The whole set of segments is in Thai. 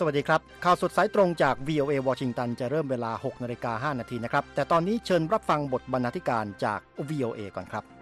สวัสดีครับข่าวสดสายตรงจาก VOA วอชิงตันจะเริ่มเวลา 6:05 น.นะครับแต่ตอนนี้เชิญรับฟังบทบรรณาธิการจาก VOA ก่อนครับ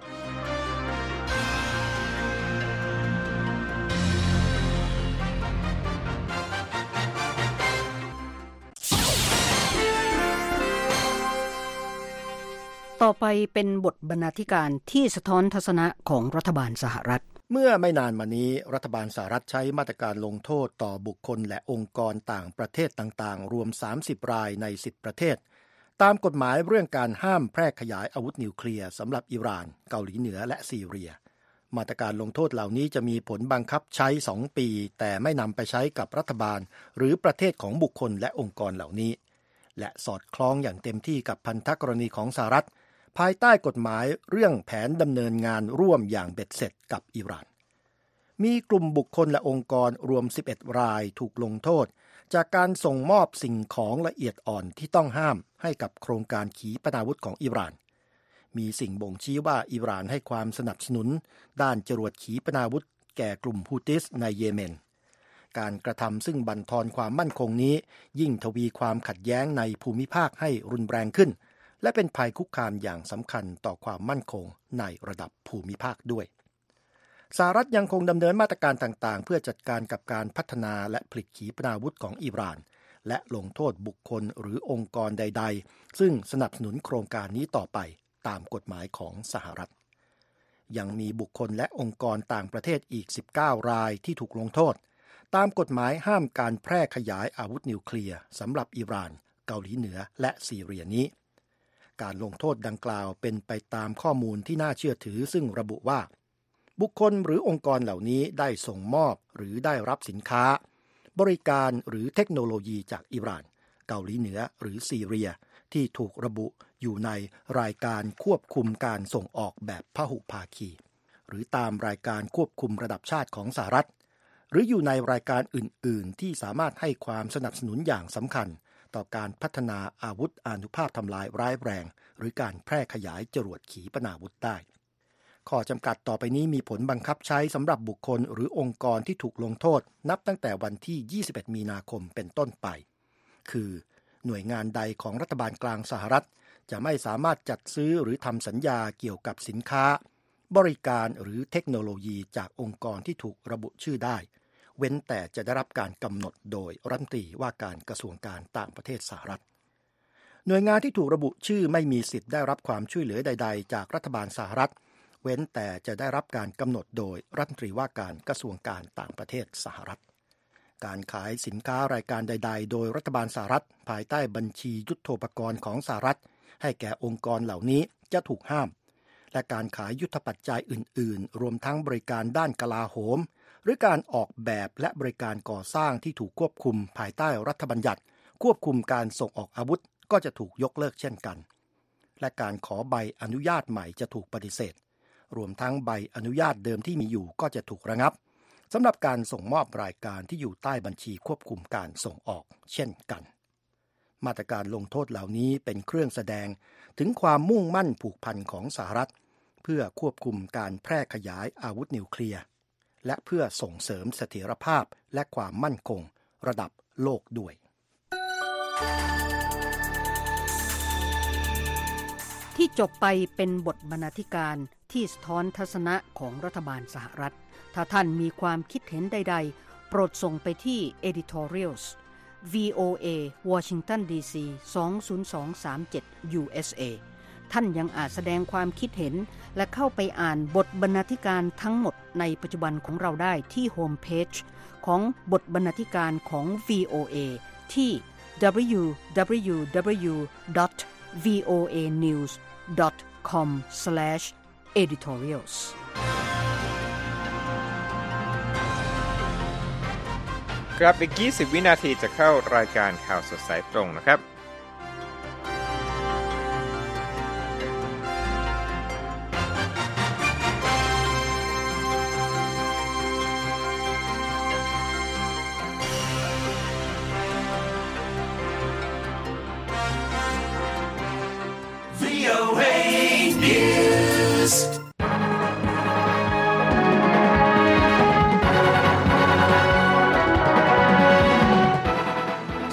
ต่อไปเป็นบทบรรณาธิการที่สะท้อนทัศนะของรัฐบาลสหรัฐเมื่อไม่นานมานี้รัฐบาลสหรัฐใช้มาตรการลงโทษต่อบุคคลและองค์กรต่างประเทศต่างๆรวม30รายใน10ประเทศตามกฎหมายเรื่องการห้ามแพร่ขยายอาวุธนิวเคลียร์สำหรับอิหร่านเกาหลีเหนือและซีเรียมาตรการลงโทษเหล่านี้จะมีผลบังคับใช้2ปีแต่ไม่นำไปใช้กับรัฐบาลหรือประเทศของบุคคลและองค์กรเหล่านี้และสอดคล้องอย่างเต็มที่กับพันธกรณีของสหรัฐภายใต้กฎหมายเรื่องแผนดำเนินงานร่วมอย่างเบ็ดเสร็จกับอิหร่านมีกลุ่มบุคคลและองค์กรรวม11รายถูกลงโทษจากการส่งมอบสิ่งของละเอียดอ่อนที่ต้องห้ามให้กับโครงการขีปนาวุธของอิหร่านมีสิ่งบ่งชี้ว่าอิหร่านให้ความสนับสนุนด้านจรวดขีปนาวุธแก่กลุ่มฮูติสในเยเมนการกระทำซึ่งบั่นทอนความมั่นคงนี้ยิ่งทวีความขัดแย้งในภูมิภาคให้รุนแรงขึ้นและเป็นภัยคุกคามอย่างสำคัญต่อความมั่นคงในระดับภูมิภาคด้วยสหรัฐยังคงดำเนินมาตรการต่างๆเพื่อจัดการกับการพัฒนาและผลิตขีปนาวุธของอิหร่านและลงโทษบุคคลหรือองค์กรใดๆซึ่งสนับสนุนโครงการนี้ต่อไปตามกฎหมายของสหรัฐยังมีบุคคลและองค์กรต่างประเทศอีก19รายที่ถูกลงโทษตามกฎหมายห้ามการแพร่ขยายอาวุธนิวเคลียร์สำหรับอิหร่านเกาหลีเหนือและซีเรียนี้การลงโทษดังกล่าวเป็นไปตามข้อมูลที่น่าเชื่อถือซึ่งระบุว่าบุคคลหรือองค์กรเหล่านี้ได้ส่งมอบหรือได้รับสินค้าบริการหรือเทคโนโลยีจากอิหร่านเกาหลีเหนือหรือซีเรียที่ถูกระบุอยู่ในรายการควบคุมการส่งออกแบบพหุภาคีหรือตามรายการควบคุมระดับชาติของสหรัฐหรืออยู่ในรายการอื่นๆที่สามารถให้ความสนับสนุนอย่างสำคัญต่อการพัฒนาอาวุธอานุภาพทำลายร้ายแรงหรือการแพร่ขยายจรวดขีปนาวุธได้ข้อจำกัดต่อไปนี้มีผลบังคับใช้สำหรับบุคคลหรือองค์กรที่ถูกลงโทษนับตั้งแต่วันที่21มีนาคมเป็นต้นไปคือหน่วยงานใดของรัฐบาลกลางสหรัฐจะไม่สามารถจัดซื้อหรือทำสัญญาเกี่ยวกับสินค้าบริการหรือเทคโนโลยีจากองค์กรที่ถูกระบุชื่อได้เว้นแต่จะได้รับการกำหนดโดยรัฐมนตรีว่าการกระทรวงการต่างประเทศสหรัฐหน่วยงานที่ถูกระบุชื่อไม่มีสิทธิ์ได้รับความช่วยเหลือใดๆจากรัฐบาลสหรัฐเว้นแต่จะได้รับการกำหนดโดยรัฐมนตรีว่าการกระทรวงการต่างประเทศสหรัฐการขายสินค้ารายการใดๆโดยรัฐบาลสหรัฐภายใต้บัญชียุทโธปกรณ์ของสหรัฐให้แก่องค์กรเหล่านี้จะถูกห้ามและการขายยุทธปัจจัยอื่นๆรวมทั้งบริการด้านกลาโหมหรือการออกแบบและบริการก่อสร้างที่ถูกควบคุมภายใต้รัฐบัญญัติควบคุมการส่งออกอาวุธก็จะถูกยกเลิกเช่นกันและการขอใบอนุญาตใหม่จะถูกปฏิเสธรวมทั้งใบอนุญาตเดิมที่มีอยู่ก็จะถูกระงับสำหรับการส่งมอบรายการที่อยู่ใต้บัญชีควบคุมการส่งออกเช่นกันมาตรการลงโทษเหล่านี้เป็นเครื่องแสดงถึงความมุ่งมั่นผูกพันของสหรัฐเพื่อควบคุมการแพร่ขยายอาวุธนิวเคลียร์และเพื่อส่งเสริมเสถียรภาพและความมั่นคงระดับโลกด้วยที่จบไปเป็นบทบรรณาธิการที่สะท้อนทัศนะของรัฐบาลสหรัฐถ้าท่านมีความคิดเห็นใดๆโปรดส่งไปที่ editorials VOA Washington DC 20237 USA ท่านยังอาจแสดงความคิดเห็นและเข้าไปอ่านบทบรรณาธิการทั้งหมดในปัจจุบันของเราได้ที่โฮมเพจของบทบรรณาธิการของ VOA ที่ www.voanews.com/editorials ครับอีก20วินาทีจะเข้ารายการข่าวสดสายตรงนะครับ VOA News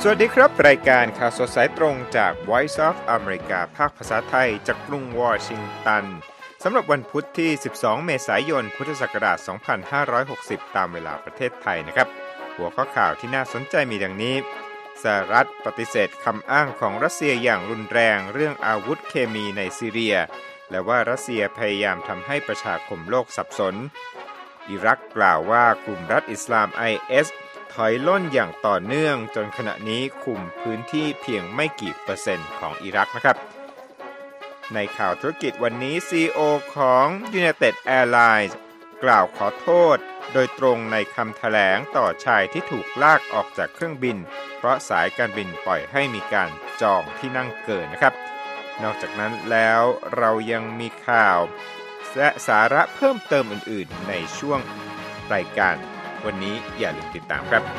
วัสดีครับรายการข่าวสดสายตรงจาก Voice of America ภาคภาษาไทยจากกรุงวอชิงตันสำหรับวันพุธที่12เมษายนพุทธศักราช2560ตามเวลาประเทศไทยนะครับหัวข้อข่าวที่น่าสนใจมีดังนี้สหรัฐปฏิเสธคำอ้างของรัสเซียอย่างรุนแรงเรื่องอาวุธเคมีในซีเรียและว่ารัสเซียพยายามทำให้ประชาคมโลกสับสนอิรักกล่าวว่ากลุ่มรัฐอิสลาม IS ถอยล่นอย่างต่อเนื่องจนขณะนี้คุมพื้นที่เพียงไม่กี่เปอร์เซ็นต์ของอิรักนะครับในข่าวธุรกิจวันนี้ CEO ของ United Airlines กล่าวขอโทษโดยตรงในคำแถลงต่อชายที่ถูกลากออกจากเครื่องบินเพราะสายการบินปล่อยให้มีการจองที่นั่งเกินนะครับนอกจากนั้นแล้วเรายังมีข่าวและสาระเพิ่มเติมอื่นๆในช่วงรายการวันนี้อย่าลืมติดตามครับ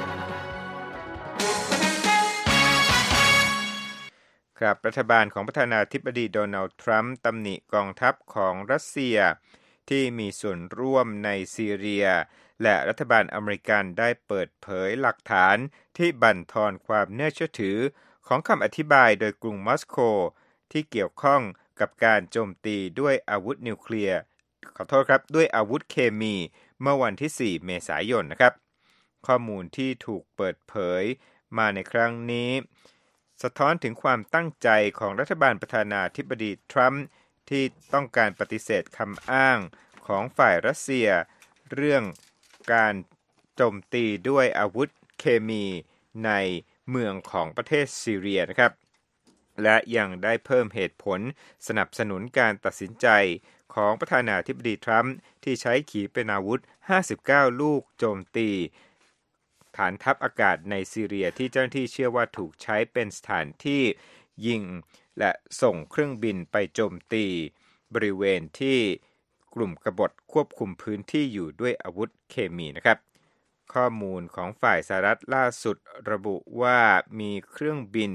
ครับรัฐบาลของประธานาธิบดีโดนัลด์ทรัมป์ตำหนิกองทัพของรัสเซียที่มีส่วนร่วมในซีเรียและรัฐบาลอเมริกันได้เปิดเผยหลักฐานที่บั่นทอนความน่าเชื่อถือของคำอธิบายโดยกรุงมอสโกที่เกี่ยวข้องกับการโจมตีด้วยอาวุธนิวเคลียร์ด้วยอาวุธเคมีเมื่อวันที่4เมษายนนะครับข้อมูลที่ถูกเปิดเผยมาในครั้งนี้สะท้อนถึงความตั้งใจของรัฐบาลประธานาธิบดีทรัมป์ที่ต้องการปฏิเสธคำอ้างของฝ่ายรัสเซียเรื่องการโจมตีด้วยอาวุธเคมีในเมืองของประเทศซีเรียนะครับและยังได้เพิ่มเหตุผลสนับสนุนการตัดสินใจของประธานาธิบดีทรัมป์ที่ใช้ขีปนาวุธ59ลูกโจมตีฐานทัพอากาศในซีเรียที่เจ้าหน้าที่เชื่อว่าถูกใช้เป็นสถานที่ยิงและส่งเครื่องบินไปโจมตีบริเวณที่กลุ่มกบฏควบคุมพื้นที่อยู่ด้วยอาวุธเคมีนะครับข้อมูลของฝ่ายสหรัฐล่าสุดระบุว่ามีเครื่องบิน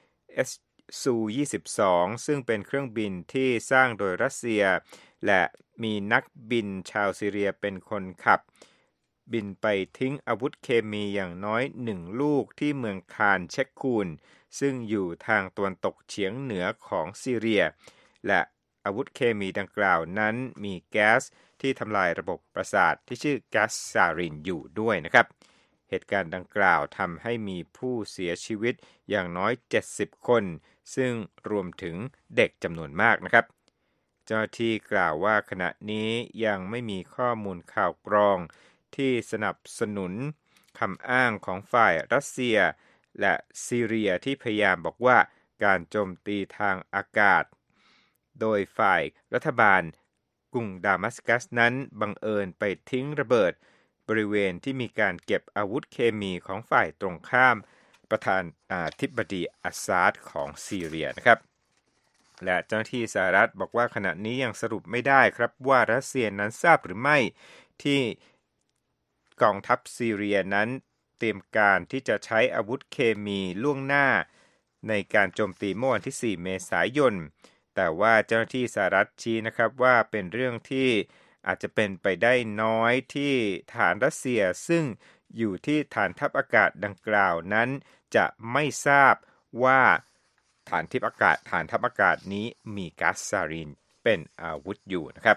Su-22 ซึ่งเป็นเครื่องบินที่สร้างโดยรัสเซียและมีนักบินชาวซีเรียเป็นคนขับบินไปทิ้งอาวุธเคมีอย่างน้อย1ลูกที่เมืองคานเชคคูนซึ่งอยู่ทางตะวันตกเฉียงเหนือของซีเรียและอาวุธเคมีดังกล่าวนั้นมีแก๊สที่ทำลายระบบประสาทที่ชื่อแก๊สซารินอยู่ด้วยนะครับเหตุการณ์ดังกล่าวทำให้มีผู้เสียชีวิตอย่างน้อย70คนซึ่งรวมถึงเด็กจำนวนมากนะครับเจ้าหน้าที่กล่าวว่าขณะนี้ยังไม่มีข้อมูลข่าวกรองที่สนับสนุนคำอ้างของฝ่ายรัสเซียและซีเรียที่พยายามบอกว่าการโจมตีทางอากาศโดยฝ่ายรัฐบาลกรุงดามัสกัสนั้นบังเอิญไปทิ้งระเบิดบริเวณที่มีการเก็บอาวุธเคมีของฝ่ายตรงข้ามประธานาธิบดีอัสซาดของซีเรียนะครับและเจ้าหน้าที่สหรัฐบอกว่าขณะนี้ยังสรุปไม่ได้ครับว่ารัสเซียนั้นทราบหรือไม่ที่กองทัพซีเรียนั้นเตรียมการที่จะใช้อาวุธเคมีล่วงหน้าในการโจมตีเมื่อวันที่4เมษายนแต่ว่าเจ้าหน้าที่สหรัฐชี้นะครับว่าเป็นเรื่องที่อาจจะเป็นไปได้น้อยที่ฐานรัสเซียซึ่งอยู่ที่ฐานทัพอากาศดังกล่าวนั้นจะไม่ทราบว่าฐานทัพอากาศนี้มีก๊าซซารินเป็นอาวุธอยู่นะครับ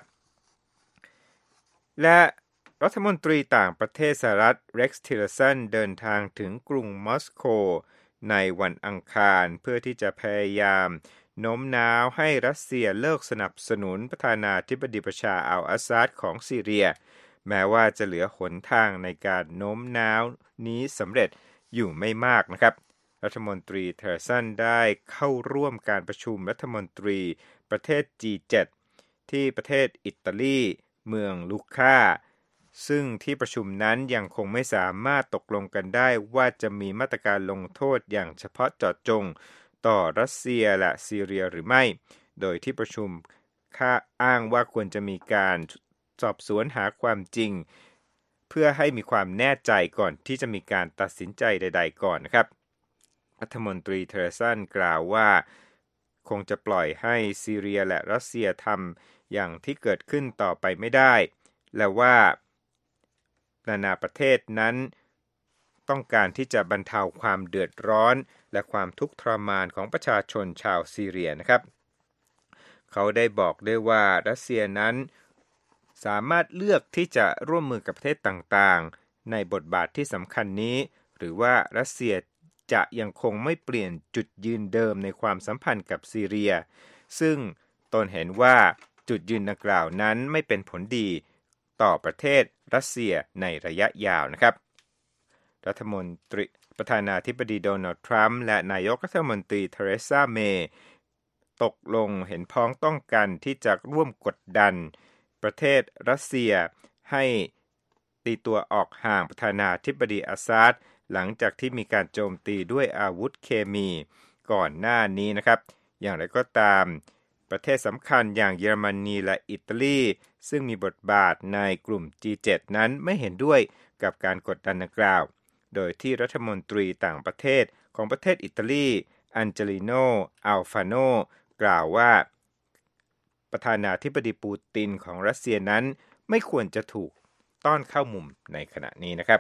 และรัฐมนตรีต่างประเทศสหรัฐเร็กซ์ ทิลเลอร์สันเดินทางถึงกรุงมอสโกในวันอังคารเพื่อที่จะพยายามโน้มน้าวให้รัสเซียเลิกสนับสนุนประธานาธิบดีบัชาร์อัลอาซาดของซีเรียแม้ว่าจะเหลือหนทางในการโน้มน้าวนี้สำเร็จอยู่ไม่มากนะครับรัฐมนตรีเทอร์สันได้เข้าร่วมการประชุมรัฐมนตรีประเทศ G7 ที่ประเทศอิตาลีเมืองลูก้าซึ่งที่ประชุมนั้นยังคงไม่สามารถตกลงกันได้ว่าจะมีมาตรการลงโทษอย่างเฉพาะเจาะจงต่อรัสเซียและซีเรียหรือไม่โดยที่ประชุมอ้างว่าควรจะมีการสอบสวนหาความจริงเพื่อให้มีความแน่ใจก่อนที่จะมีการตัดสินใจใดๆก่อนนะครับรัฐมนตรีเทอร์สันกล่าวว่าคงจะปล่อยให้ซีเรียและรัสเซียทำอย่างที่เกิดขึ้นต่อไปไม่ได้และว่านานาประเทศนั้นต้องการที่จะบรรเทาความเดือดร้อนและความทุกข์ทรมานของประชาชนชาวซีเรียนะครับเขาได้บอกด้วยว่ารัสเซียนั้นสามารถเลือกที่จะร่วมมือกับประเทศต่างๆในบทบาทที่สำคัญนี้หรือว่ารัสเซียจะยังคงไม่เปลี่ยนจุดยืนเดิมในความสัมพันธ์กับซีเรียซึ่งตนเห็นว่าจุดยืนดังกล่าวนั้นไม่เป็นผลดีต่อประเทศรัสเซียในระยะยาวนะครับประธานาธิบดีโดนัลด์ทรัมป์และนายกรัฐมนตรีเทเรซาเมย์ตกลงเห็นพ้องต้องกันที่จะร่วมกดดันประเทศรัสเซียให้ตีตัวออกห่างประธานาธิบดีอาซาดหลังจากที่มีการโจมตีด้วยอาวุธเคมีก่อนหน้านี้นะครับอย่างไรก็ตามประเทศสำคัญอย่างเยอรมนีและอิตาลีซึ่งมีบทบาทในกลุ่ม G7 นั้นไม่เห็นด้วยกับการกดดันดังกล่าวโดยที่รัฐมนตรีต่างประเทศของประเทศอิตาลีอันเจลิโน อัลฟาโนกล่าวว่าประธานาธิบดีปูตินของรัสเซียนั้นไม่ควรจะถูกต้อนเข้ามุมในขณะนี้นะครับ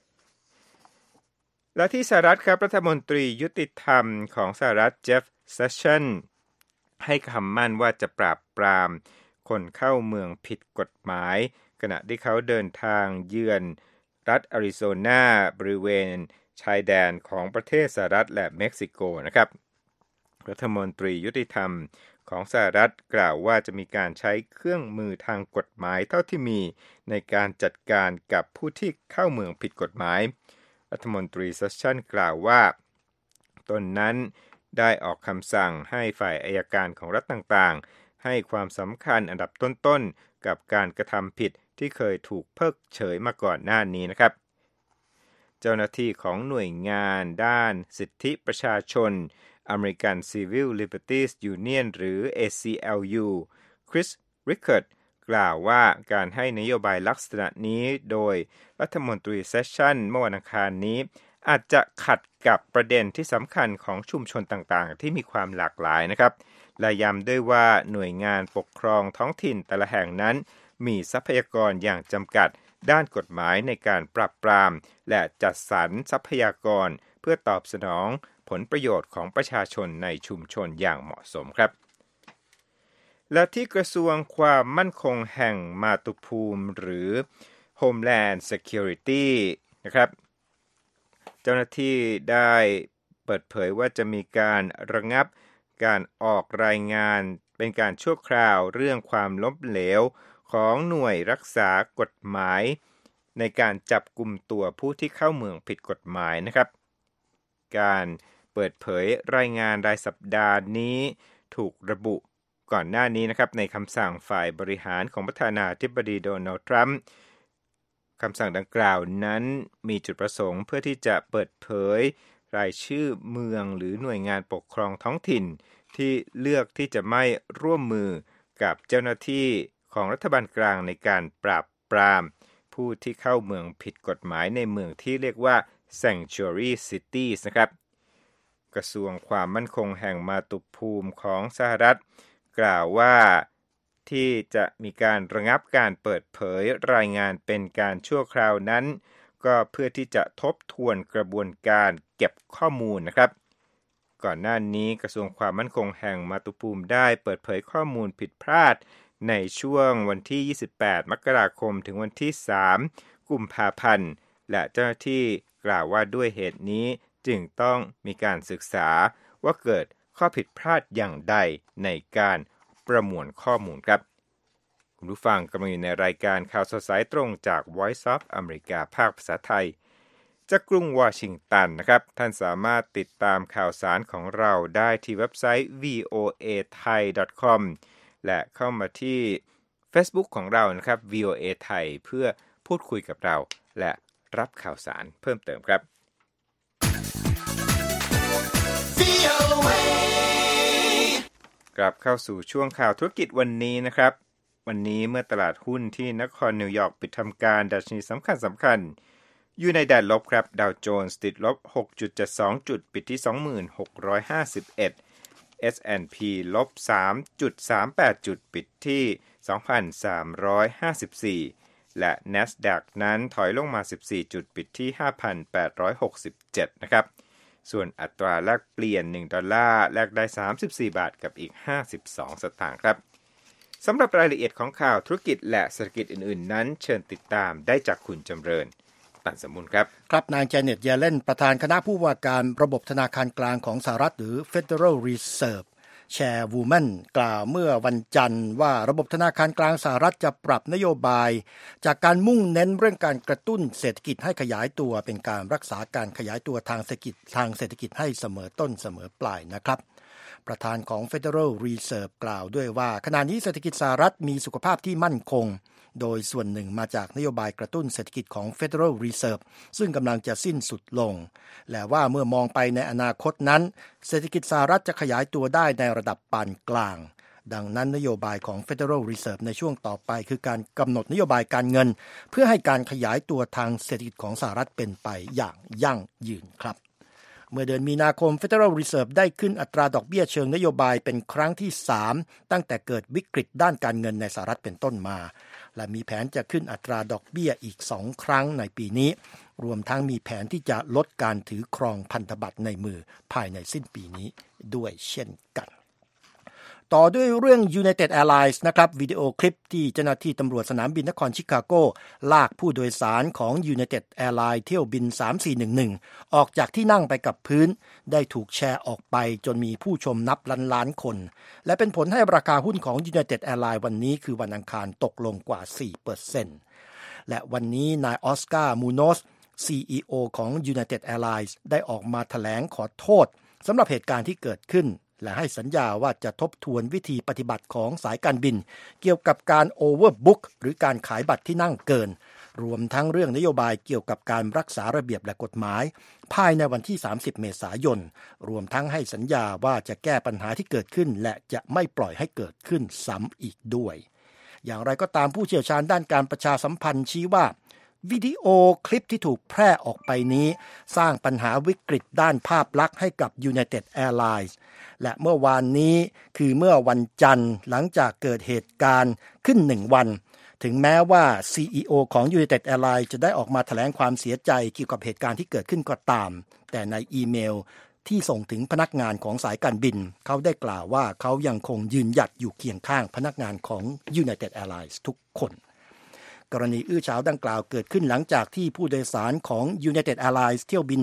และที่สหรัฐครับรัฐมนตรียุติธรรมของสหรัฐเจฟเซสชันให้คำมั่นว่าจะปราบปรามคนเข้าเมืองผิดกฎหมายขณะที่เขาเดินทางเยือนรัฐอาริโซนาบริเวณชายแดนของประเทศสหรัฐและเม็กซิโกนะครับรัฐมนตรียุติธรรมของสหรัฐกล่าวว่าจะมีการใช้เครื่องมือทางกฎหมายเท่าที่มีในการจัดการกับผู้ที่เข้าเมืองผิดกฎหมายรัฐมนตรีเซสชันกล่าวว่าตนนั้นได้ออกคำสั่งให้ฝ่ายอัยการของรัฐต่างๆให้ความสำคัญอันดับต้นๆกับการกระทำผิดที่เคยถูกเพิกเฉยมาก่อนหน้านี้นะครับเจ้าหน้าที่ของหน่วยงานด้านสิทธิประชาชน American Civil Liberties Union หรือ ACLU คริส ริคเคิร์ดกล่าวว่าการให้นโยบายลักษณะนี้โดยรัฐมนตรีเซสชันเมื่อวันอังคารนี้อาจจะขัดกับประเด็นที่สำคัญของชุมชนต่างๆที่มีความหลากหลายนะครับและย้ำด้วยว่าหน่วยงานปกครองท้องถิ่นแต่ละแห่งนั้นมีทรัพยากรอย่างจำกัดด้านกฎหมายในการปราบปรามและจัดสรรทรัพยากรเพื่อตอบสนองผลประโยชน์ของประชาชนในชุมชนอย่างเหมาะสมครับและที่กระทรวงความมั่นคงแห่งมาตุภูมิหรือ Homeland Security นะครับเจ้าหน้าที่ได้เปิดเผยว่าจะมีการระงับการออกรายงานเป็นการชั่วคราวเรื่องความล้มเหลวของหน่วยรักษากฎหมายในการจับกุมตัวผู้ที่เข้าเมืองผิดกฎหมายนะครับการเปิดเผยรายงานรายสัปดาห์นี้ถูกระบุก่อนหน้านี้นะครับในคำสั่งฝ่ายบริหารของประธานาธิบดีโดนัลด์ทรัมป์คำสั่งดังกล่าวนั้นมีจุดประสงค์เพื่อที่จะเปิดเผยรายชื่อเมืองหรือหน่วยงานปกครองท้องถิ่นที่เลือกที่จะไม่ร่วมมือกับเจ้าหน้าที่ของรัฐบาลกลางในการปราบปรามผู้ที่เข้าเมืองผิดกฎหมายในเมืองที่เรียกว่า Sanctuary Cities นะครับกระทรวงความมั่นคงแห่งมาตุภูมิของสหรัฐกล่าวว่าที่จะมีการระงับการเปิดเผยรายงานเป็นการชั่วคราวนั้นก็เพื่อที่จะทบทวนกระบวนการเก็บข้อมูลนะครับก่อนหน้านี้กระทรวงความมั่นคงแห่งมาตุภูมิได้เปิดเผยข้อมูลผิดพลาดในช่วงวันที่28มกราคมถึงวันที่3กุมภาพันธ์และเจ้าหน้าที่กล่าวว่าด้วยเหตุนี้จึงต้องมีการศึกษาว่าเกิดข้อผิดพลาดอย่างใดในการประมวลข้อมูลครับคุณผู้ฟังกำลังอยู่ในรายการข่าวสดสายตรงจาก Voice of America ภาคภาษาไทยจากกรุงวอชิงตันนะครับท่านสามารถติดตามข่าวสารของเราได้ที่เว็บไซต์ voathai.com และเข้ามาที่ Facebook ของเรานะครับ VOA ไทยเพื่อพูดคุยกับเราและรับข่าวสารเพิ่มเติมครับกลับเข้าสู่ช่วงข่าวธุรกิจวันนี้นะครับวันนี้เมื่อตลาดหุ้นที่นครนิวยอร์กปิดทำการดัชนีสำคัญอยู่ในแดนลบครับดาวโจนส์ติดลบ 6.72 จุดปิดที่ 26,651 S&P ลบ 3.38 จุดปิดที่ 2,354 และ NASDAQ นั้นถอยลงมา14จุดปิดที่ 5,867 นะครับส่วนอัตราแลกเปลี่ยน$1แลกได้34บาทกับอีก52สตางค์ครับสำหรับรายละเอียดของข่าวธุรกิจและเศรษฐกิจอื่นๆนั้นเชิญติดตามได้จากคุณจำเริญตันสมุนครับครับนางแจเน็ต เยเลนประธานคณะผู้ว่าการระบบธนาคารกลางของสหรัฐหรือ Federal Reserve Chairwoman กล่าวเมื่อวันจันทร์ว่าระบบธนาคารกลางสหรัฐจะปรับนโยบายจากการมุ่งเน้นเรื่องการกระตุ้นเศรษฐกิจให้ขยายตัวเป็นการรักษาการขยายตัวทางเศรษฐกิจให้เสมอต้นเสมอปลายนะครับประธานของ Federal Reserve กล่าวด้วยว่าขณะนี้เศรษฐกิจสหรัฐมีสุขภาพที่มั่นคงโดยส่วนหนึ่งมาจากนโยบายกระตุ้นเศรษฐกิจของ Federal Reserve ซึ่งกำลังจะสิ้นสุดลงและว่าเมื่อมองไปในอนาคตนั้นเศรษฐกิจสหรัฐจะขยายตัวได้ในระดับปานกลางดังนั้นนโยบายของ Federal Reserve ในช่วงต่อไปคือการกำหนดนโยบายการเงินเพื่อให้การขยายตัวทางเศรษฐกิจของสหรัฐเป็นไปอย่างยั่งยืนครับเมื่อเดือนมีนาคม Federal Reserve ได้ขึ้นอัตราดอกเบี้ยเชิงนโยบายเป็นครั้งที่3ตั้งแต่เกิดวิกฤตด้านการเงินในสหรัฐเป็นต้นมาและมีแผนจะขึ้นอัตราดอกเบี้ยอีก2ครั้งในปีนี้รวมทั้งมีแผนที่จะลดการถือครองพันธบัตรในมือภายในสิ้นปีนี้ด้วยเช่นกันต่อด้วยเรื่อง United Airlines นะครับวิดีโอคลิปที่เจ้าหน้าที่ตำรวจสนามบินนครชิคาโกลากผู้โดยสารของ United Airlines เที่ยวบิน3411ออกจากที่นั่งไปกับพื้นได้ถูกแชร์ออกไปจนมีผู้ชมนับล้านคนและเป็นผลให้ราคาหุ้นของ United Airlines วันนี้คือวันอังคารตกลงกว่า 4% และวันนี้นายออสการ์ มูโนส CEO ของ United Airlines ได้ออกมาแถลงขอโทษสำหรับเหตุการณ์ที่เกิดขึ้นและให้สัญญาว่าจะทบทวนวิธีปฏิบัติของสายการบินเกี่ยวกับการโอเวอร์บุ๊กหรือการขายบัตรที่นั่งเกินรวมทั้งเรื่องนโยบายเกี่ยวกับการรักษาระเบียบและกฎหมายภายในวันที่30เมษายนรวมทั้งให้สัญญาว่าจะแก้ปัญหาที่เกิดขึ้นและจะไม่ปล่อยให้เกิดขึ้นซ้ำอีกด้วยอย่างไรก็ตามผู้เชี่ยวชาญด้านการประชาสัมพันธ์ชี้ว่าวิดีโอคลิปที่ถูกแพร่ออกไปนี้สร้างปัญหาวิกฤตด้านภาพลักษณ์ให้กับ United Airlines และเมื่อวานนี้คือเมื่อวันจันทร์หลังจากเกิดเหตุการณ์ขึ้น1วันถึงแม้ว่า CEO ของ United Airlines จะได้ออกมาแถลงความเสียใจเกี่ยวกับเหตุการณ์ที่เกิดขึ้นก็ตามแต่ในอีเมลที่ส่งถึงพนักงานของสายการบินเขาได้กล่าวว่าเขายังคงยืนหยัดอยู่เคียงข้างพนักงานของ United Airlines ทุกคนกรณีอื้อฉาวดังกล่าวเกิดขึ้นหลังจากที่ผู้โดยสารของ United Airlines เที่ยวบิน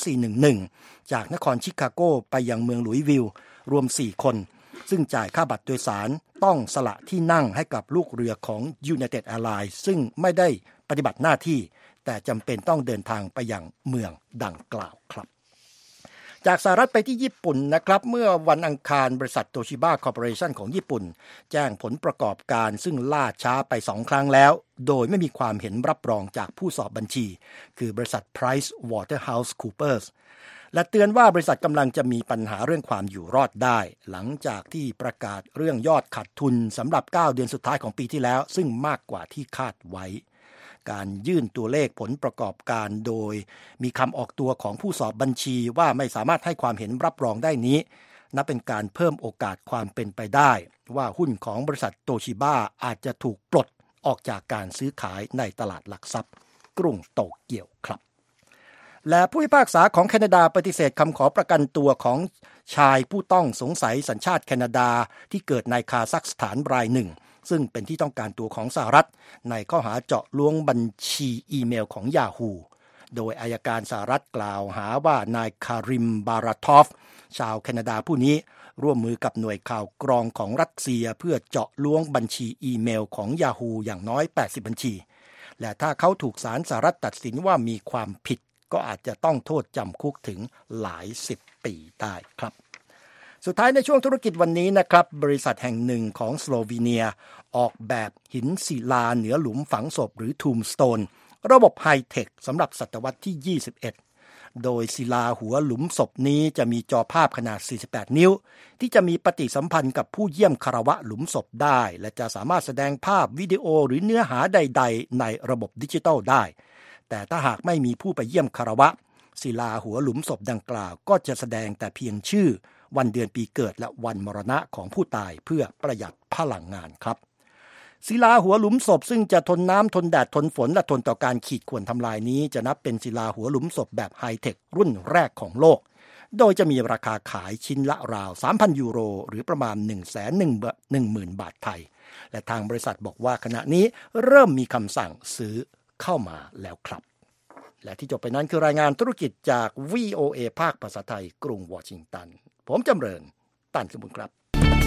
3411จากนครชิคาโกไปยังเมืองหลุยส์วิลล์รวม4คนซึ่งจ่ายค่าบัตรโดยสารต้องสละที่นั่งให้กับลูกเรือของ United Airlines ซึ่งไม่ได้ปฏิบัติหน้าที่แต่จำเป็นต้องเดินทางไปยังเมืองดังกล่าวครับจากสหรัฐไปที่ญี่ปุ่นนะครับเมื่อวันอังคารบริษัทโตชิบะคอร์ปอเรชั่นของญี่ปุ่นแจ้งผลประกอบการซึ่งล่าช้าไป2ครั้งแล้วโดยไม่มีความเห็นรับรองจากผู้สอบบัญชีคือบริษัท Price Waterhouse Coopers และเตือนว่าบริษัทกำลังจะมีปัญหาเรื่องความอยู่รอดได้หลังจากที่ประกาศเรื่องยอดขาดทุนสำหรับ9เดือนสุดท้ายของปีที่แล้วซึ่งมากกว่าที่คาดไว้การยื่นตัวเลขผลประกอบการโดยมีคำออกตัวของผู้สอบบัญชีว่าไม่สามารถให้ความเห็นรับรองได้นี้นับเป็นการเพิ่มโอกาสความเป็นไปได้ว่าหุ้นของบริษัทโตชิบะอาจจะถูกปลดออกจากการซื้อขายในตลาดหลักทรัพย์กรุงโตเกียวครับและผู้พิพากษาของแคนาดาปฏิเสธคำขอประกันตัวของชายผู้ต้องสงสัยสัญชาติแคนาดาที่เกิดในคาซัคสถานรายหนึ่งซึ่งเป็นที่ต้องการตัวของสหรัฐในข้อหาเจาะล้วงบัญชีอีเมลของ Yahoo โดยอัยการสหรัฐกล่าวหาว่านายคาริมบาราทอฟชาวแคนาดาผู้นี้ร่วมมือกับหน่วยข่าวกรองของรัสเซียเพื่อเจาะล้วงบัญชีอีเมลของ Yahoo อย่างน้อย80บัญชีและถ้าเขาถูกศาลสหรัฐตัดสินว่ามีความผิดก็อาจจะต้องโทษจำคุกถึงหลาย10ปีได้ครับสุดท้ายในช่วงธุรกิจวันนี้นะครับบริษัทแห่งหนึ่งของสโลวีเนียออกแบบหินศิลาเหนือหลุมฝังศพหรือ Tombstone ระบบไฮเทคสำหรับศตวรรษที่21โดยศิลาหัวหลุมศพนี้จะมีจอภาพขนาด48นิ้วที่จะมีปฏิสัมพันธ์กับผู้เยี่ยมคารวะหลุมศพได้และจะสามารถแสดงภาพวิดีโอหรือเนื้อหาใดๆในระบบดิจิทัลได้แต่ถ้าหากไม่มีผู้ไปเยี่ยมคารวะศิลาหัวหลุมศพดังกล่าวก็จะแสดงแต่เพียงชื่อวันเดือนปีเกิดและวันมรณะของผู้ตายเพื่อประหยัดพลังงานครับศิลาหัวหลุมศพซึ่งจะทนน้ำทนแดดทนฝนและทนต่อการขีดข่วนทำลายนี้จะนับเป็นศิลาหัวหลุมศพแบบไฮเทครุ่นแรกของโลกโดยจะมีราคาขายชิ้นละราว 3,000 ยูโรหรือประมาณ 110,000 บาทไทยและทางบริษัทบอกว่าขณะนี้เริ่มมีคำสั่งซื้อเข้ามาแล้วครับและที่จบไปนั้นคือรายงานธุรกิจจาก VOA ภาคภาษาไทยกรุงวอชิงตันผมจำเริญตันสมุนครับ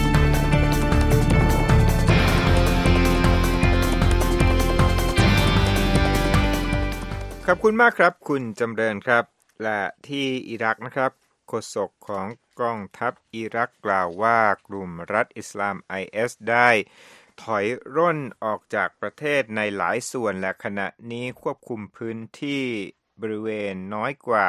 ขอบคุณมากครับคุณจำเริญครับและที่อิรักนะครับโฆษกของกองทัพอิรักกล่าวว่ากลุ่มรัฐอิสลาม IS ได้ถอยร่นออกจากประเทศในหลายส่วนและขณะนี้ควบคุมพื้นที่บริเวณน้อยกว่า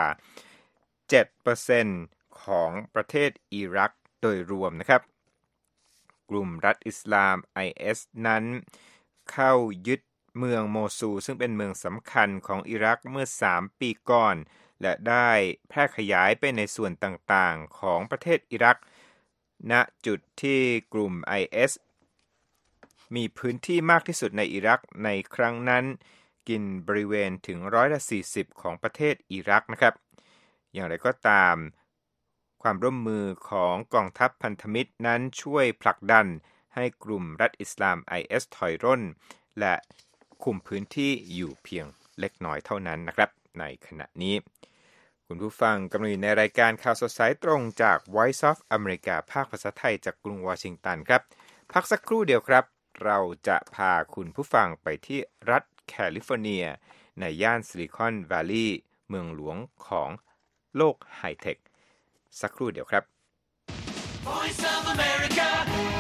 7% ของประเทศอิรักโดยรวมนะครับกลุ่มรัฐอิสลาม IS นั้นเข้ายึดเมืองโมซูลซึ่งเป็นเมืองสำคัญของอิรักเมื่อ3 ปีก่อนและได้แพร่ขยายไปในส่วนต่างๆของประเทศอิรักณจุดที่กลุ่ม IS มีพื้นที่มากที่สุดในอิรักในครั้งนั้นกินบริเวณถึง40%ของประเทศอิรักนะครับอย่างไรก็ตามความร่วมมือของกองทัพพันธมิตรนั้นช่วยผลักดันให้กลุ่มรัฐอิสลาม IS ถอยร่นและคุมพื้นที่อยู่เพียงเล็กน้อยเท่านั้นนะครับในขณะนี้คุณผู้ฟังกำลังอยู่ในรายการข่าวสดสายตรงจาก Voice of America ภาคภาษาไทยจากกรุงวอชิงตันครับพักสักครู่เดียวครับเราจะพาคุณผู้ฟังไปที่รัฐแคลิฟอร์เนียในย่านซิลิคอนวัลลีย์เมืองหลวงของโลกไฮเทคสักครู่เดียวครับ Voice of America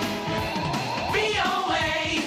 VOA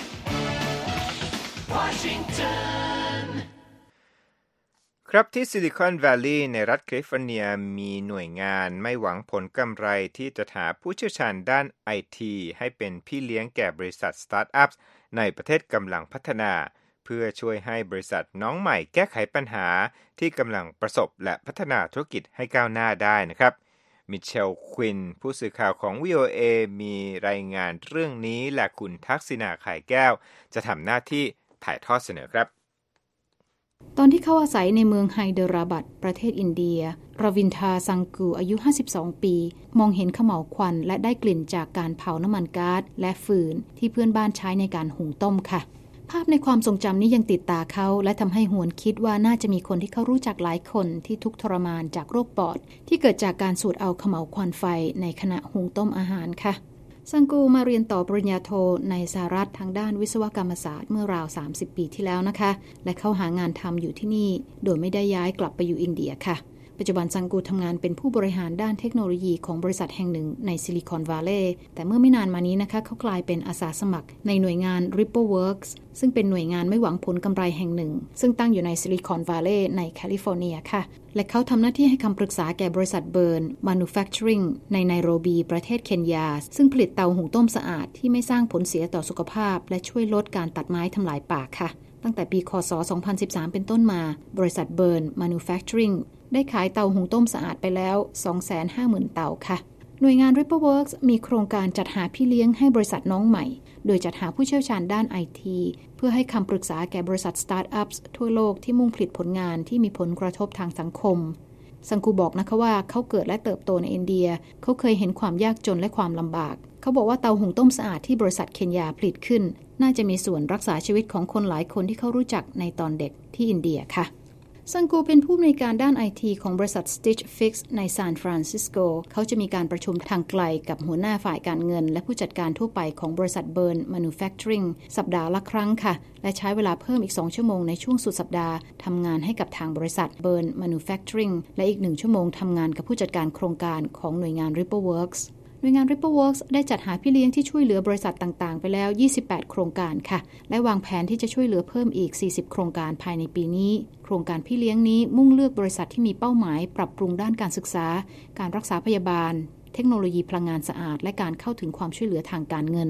Washington ครับที่ซิลิคอนวัลลีย์ในรัฐแคลิฟอร์เนียมีหน่วยงานไม่หวังผลกำไรที่จะหาผู้เชี่ยวชาญด้าน IT ให้เป็นพี่เลี้ยงแก่บริษัทสตาร์ทอัพในประเทศกำลังพัฒนาเพื่อช่วยให้บริษัทน้องใหม่แก้ไขปัญหาที่กำลังประสบและพัฒนาธุรกิจให้ก้าวหน้าได้นะครับมิเชลควินผู้สื่อข่าวของ VOA มีรายงานเรื่องนี้และคุณทักษิณาไข่แก้วจะทำหน้าที่ถ่ายทอดเสนอครับตอนที่เขาอาศัยในเมืองไฮเดราบัดประเทศอินเดียรวินทาซังกูอายุ52ปีมองเห็นเขม่าวควันและได้กลิ่นจากการเผาน้ำมันก๊าซและฟืนที่เพื่อนบ้านใช้ในการหุงต้มค่ะภาพในความทรงจำนี้ยังติดตาเขาและทำให้หวนคิดว่าน่าจะมีคนที่เขารู้จักหลายคนที่ทุกข์ทรมานจากโรคปอดที่เกิดจากการสูดเอาเขม่าวควันไฟในขณะหุงต้มอาหารค่ะซังกูมาเรียนต่อปริญญาโทในสหรัฐทางด้านวิศวกรรมศาสตร์เมื่อราว30 ปีที่แล้วนะคะและเข้าหางานทำอยู่ที่นี่โดยไม่ได้ย้ายกลับไปอยู่อินเดียค่ะปัจจุบันซังกูทำงานเป็นผู้บริหารด้านเทคโนโลยีของบริษัทแห่งหนึ่งในซิลิคอนวัลเลย์แต่เมื่อไม่นานมานี้นะคะเขากลายเป็นอาสาสมัครในหน่วยงาน Rippleworks ซึ่งเป็นหน่วยงานไม่หวังผลกำไรแห่งหนึ่งซึ่งตั้งอยู่ในซิลิคอนวัลเลย์ในแคลิฟอร์เนียค่ะและเขาทำหน้าที่ให้คำปรึกษาแก่บริษัทเบิร์น Manufacturing ในไนโรบีประเทศเคนยาซึ่งผลิตเตาหุงต้มสะอาดที่ไม่สร้างผลเสียต่อสุขภาพและช่วยลดการตัดไม้ทำลายป่าค่ะตั้งแต่ปีค.ศ. 2013 เป็นต้นมาบริษัทเบิร์น Manufacturing ได้ขายเตาหุงต้มสะอาดไปแล้ว 250,000 เตาค่ะหน่วยงาน Rippleworks มีโครงการจัดหาพี่เลี้ยงให้บริษัทน้องใหม่โดยจัดหาผู้เชี่ยวชาญด้าน IT เพื่อให้คำปรึกษาแก่บริษัทสตาร์ทอัพทั่วโลกที่มุ่งผลิตผลงานที่มีผลกระทบทางสังคมซังกูบอกนะคะว่าเขาเกิดและเติบโตในอินเดียเขาเคยเห็นความยากจนและความลำบากเขาบอกว่าเตาหุงต้มสะอาดที่บริษัทเคนยาผลิตขึ้นน่าจะมีส่วนรักษาชีวิตของคนหลายคนที่เขารู้จักในตอนเด็กที่อินเดียค่ะซังกูเป็นผู้อำนวยการด้าน IT ของบริษัท Stitch Fix ในซานฟรานซิสโกเขาจะมีการประชุมทางไกลกับหัวหน้าฝ่ายการเงินและผู้จัดการทั่วไปของบริษัท Burn Manufacturing สัปดาห์ละครั้งค่ะและใช้เวลาเพิ่มอีก2ชั่วโมงในช่วงสุดสัปดาห์ทำงานให้กับทางบริษัท Burn Manufacturing และอีก1ชั่วโมงทำงานกับผู้จัดการโครงการของหน่วยงาน Rippleworksหน่วยงาน Rippleworks ได้จัดหาพี่เลี้ยงที่ช่วยเหลือบริษัทต่างๆไปแล้ว28โครงการค่ะและวางแผนที่จะช่วยเหลือเพิ่มอีก40โครงการภายในปีนี้โครงการพี่เลี้ยงนี้มุ่งเลือกบริษัทที่มีเป้าหมายปรับปรุงด้านการศึกษาการรักษาพยาบาลเทคโนโลยีพลังงานสะอาดและการเข้าถึงความช่วยเหลือทางการเงินบ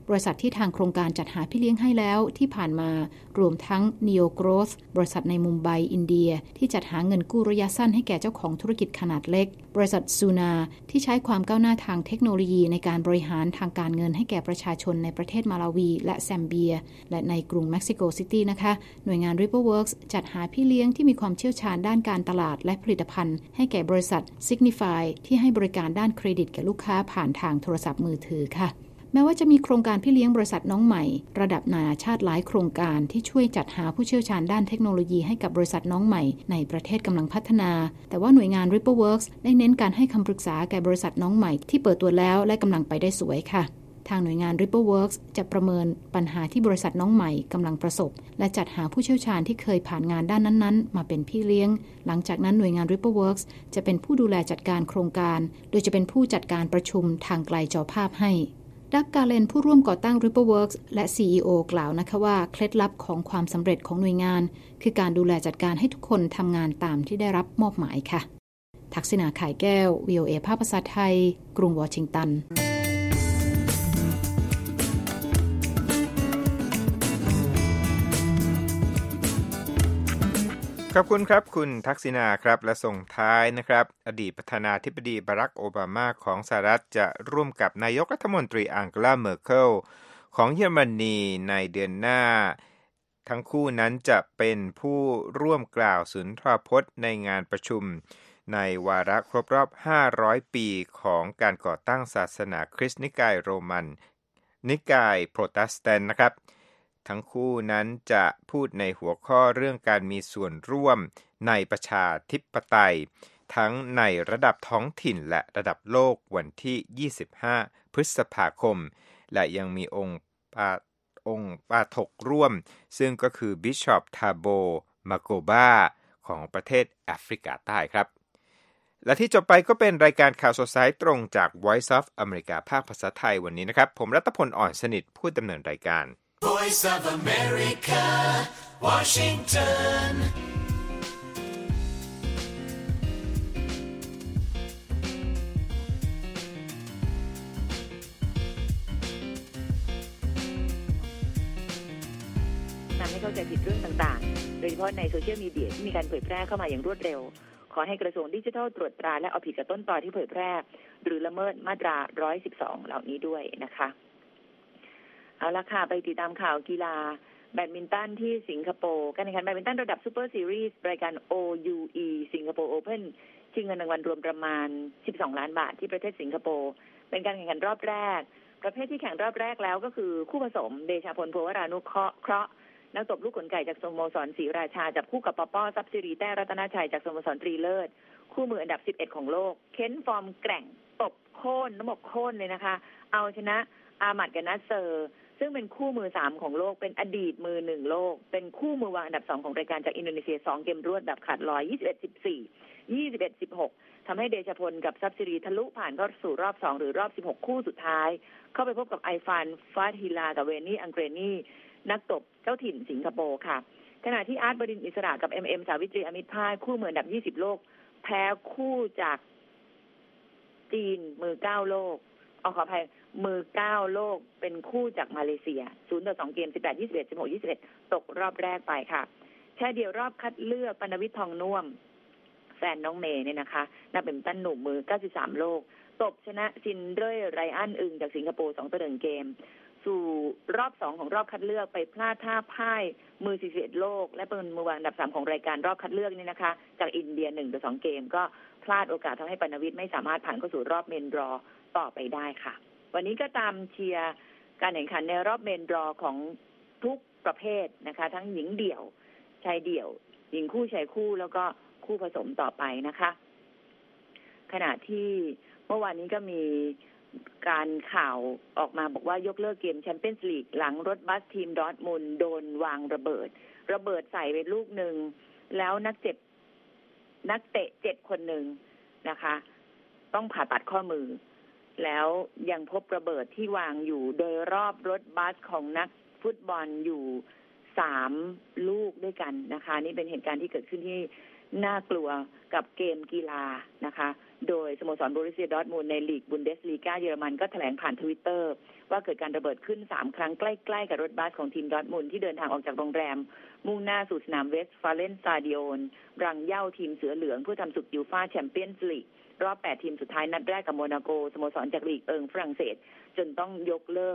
บริษัทที่ทางโครงการจัดหาพี่เลี้ยงให้แล้วที่ผ่านมารวมทั้ง Neo Growth บริษัทในมุมไบอินเดียที่จัดหาเงินกู้ระยะสั้นให้แก่เจ้าของธุรกิจขนาดเล็กบริษัทซูนาที่ใช้ความก้าวหน้าทางเทคโนโลยีในการบริหารทางการเงินให้แก่ประชาชนในประเทศมาลาวีและแซมเบียและในกรุงเม็กซิโกซิตี้นะคะหน่วยงาน Riverworks จัดหาพี่เลี้ยงที่มีความเชี่ยวชาญด้านการตลาดและผลิตภัณฑ์ให้แก่บริษัท Signify ที่ให้บริการด้านเครดิตแก่ลูกค้าผ่านทางโทรศัพท์มือถือค่ะแม้ว่าจะมีโครงการพี่เลี้ยงบริษัทน้องใหม่ระดับนานาชาติหลายโครงการที่ช่วยจัดหาผู้เชี่ยวชาญด้านเทคโนโลยีให้กับบริษัทน้องใหม่ในประเทศกำลังพัฒนาแต่ว่าหน่วยงาน Riverworks ได้เน้นการให้คำปรึกษาแก่บริษัทน้องใหม่ที่เปิดตัวแล้วและกำลังไปได้สวยค่ะทางหน่วยงาน Riverworks จะประเมินปัญหาที่บริษัทน้องใหม่กำลังประสบและจัดหาผู้เชี่ยวชาญที่เคยผ่านงานด้านนั้นๆมาเป็นพี่เลี้ยงหลังจากนั้นหน่วยงาน Riverworks จะเป็นผู้ดูแลจัดการโครงการโดยจะเป็นผู้จัดการประชุมทางไกลจอภาพให้ดักกาเลนผู้ร่วมก่อตั้ง Riverworks และ CEO กล่าวนะคะว่าเคล็ดลับของความสำเร็จของหน่วยงานคือการดูแลจัดการให้ทุกคนทำงานตามที่ได้รับมอบหมายค่ะทักษิณาข่ายแก้ว VOA ภาคภาษาไทยกรุงวอชิงตันขอบคุณครับคุณทักษิณาครับและส่งท้ายนะครับอดีตประธานาธิบดีบารักโอบามาของสหรัฐจะร่วมกับนายกรัฐมนตรีอังเกลาเมอร์เคิลของเยอรมนีในเดือนหน้าทั้งคู่นั้นจะเป็นผู้ร่วมกล่าวสุนทรพจน์ในงานประชุมในวาระครบรอบ500ปีของการก่อตั้งศาสนาคริสต์นิกายโรมันนิกายโปรเตสแตนต์นะครับทั้งคู่นั้นจะพูดในหัวข้อเรื่องการมีส่วนร่วมในประชาธิปไตยทั้งในระดับท้องถิ่นและระดับโลกวันที่25พฤษภาคมและยังมีองค์ปาถกร่วมซึ่งก็คือบิชอปทาโบมาโกบาของประเทศแอฟริกาใต้ครับและที่จบไปก็เป็นรายการข่าวสดสายตรงจาก Voice of America ภาคภาษาไทยวันนี้นะครับผมรัตพลอ่อนสนิทผู้ดำเนินรายการ Voice of America, Washington. ทำให้เข้าใจผิดเรื่องต่างๆโดยเฉพาะในโซเชียลมีเดียที่มีการเผยแพร่เข้ามาอย่างรวดเร็วขอให้กระทรวงดิจิทัลตรวจตราและเอาผิดกับต้นตอที่เผยแพร่หรือละเมิดมาตรา112เหล่านี้ด้วยนะคะเอาละค่ะไปติดตามข่าวกีฬาแบดมินตันที่สิงคโปร์การแข่งขันแบดมินตันระดับซูเปอร์ซีรีส์รายการ OUE สิงคโปร์โอเพ่นชิงเงินรางวัลรวมประมาณ12ล้านบาทที่ประเทศสิงคโปร์เป็นการแข่งขันรอบแรกประเภทที่แข่งรอบแรกแล้วก็คือคู่ผสมเดชาพลโพวรานุเคราะห์นักตบลูกขนไก่จากสโมสรศรีราชาจับคู่กับปอทรัพย์สิริแต้รัตนชัยจากสโมสรตรีเลิศคู่มืออันดับ11ของโลกเค้นฟอร์มแกร่งตบโค่นน้ำบอกโค่นเลยนะคะเอาชนะอามัดกับนัสเซอร์ซึ่งเป็นคู่มือ3ของโลกเป็นอดีตมือ1โลกเป็นคู่มือวางอันดับ2ของรายการจากอินโดนีเซีย2เกมรวดแบบขาดลอย 21-14 21-16 ทำให้เดชพลกับทรัพย์สิริทะลุผ่านเข้าสู่รอบ2หรือรอบ16คู่สุดท้ายเข้าไปพบกับไอฟานฟาฮิลากับเวนี่อังเกรนีนักตบเจ้าถิ่นสิงคโปร์ค่ะขณะที่อาร์ตบดินทร์อิสระกับ MM สาวิตรีอมิตรภาคคู่มืออันดับ20โลกแพ้คู่จากจีนมือ9โลกขออภัยมือ9โลกเป็นคู่จากมาเลเซีย0-2เกม 18-21 16-21 ตกรอบแรกไปค่ะแค่เดียวรอบคัดเลือกปนวิทย์ทองน่วมแฟนน้องเมย์เนี่ยนะคะนักแบดมินตันหนุ่มมือ93โลกตบชนะซินเดอร์ไรอันอึงจากสิงคโปร์2-1เกมสู่รอบ2ของรอบคัดเลือกไปพลาดท่าพ่ายมือ41โลกและเป็นมือวางอันดับ3ของรายการรอบคัดเลือกนี่นะคะจากอินเดีย1-2เกมก็พลาดโอกาสทำให้ปนวิทย์ไม่สามารถผ่านเข้าสู่รอบเมนดรอต่อไปได้ค่ะวันนี้ก็ตามเชียร์การแข่งขันในรอบเมนดรอของทุกประเภทนะคะทั้งหญิงเดี่ยวชายเดี่ยวหญิงคู่ชายคู่แล้วก็คู่ผสมต่อไปนะคะขณะที่เมื่อวานนี้ก็มีการข่าวออกมาบอกว่ายกเลิกเกมแชมเปี้ยนส์ลีกหลังรถบัสทีมดอร์ทมุนด์โดนวางระเบิดใส่ไปลูกหนึ่งแล้วนักเตะ7คนหนึ่งนะคะต้องผ่าตัดข้อมือแล้วยังพบระเบิดที่วางอยู่โดยรอบรถบัสของนักฟุตบอลอยู่3ลูกด้วยกันนะคะนี่เป็นเหตุการณ์ที่เกิดขึ้นที่น่ากลัวกับเกมกีฬานะคะโดยสโมสรโบรุสเซียดอร์ทมุนด์ในลีกบุนเดสลีกาเยอรมันก็แถลงผ่าน Twitter ว่าเกิดการระเบิดขึ้น3ครั้งใกล้ๆกับรถบัสของทีมดอร์ทมุนด์ที่เดินทางออกจากโรงแรมมุ่งหน้าสู่สนามเวสต์ฟาเลนสตาดิโอนรังเหย้าทีมเสือเหลืองเพื่อทำศึกยูฟ่าแชมเปี้ยนส์ลีกรอบ8ทีมสุดท้ายนัดแรกกับโมนาโกสโมสรจากลีกเอิงฝรั่งเศสจนต้องยกเลิก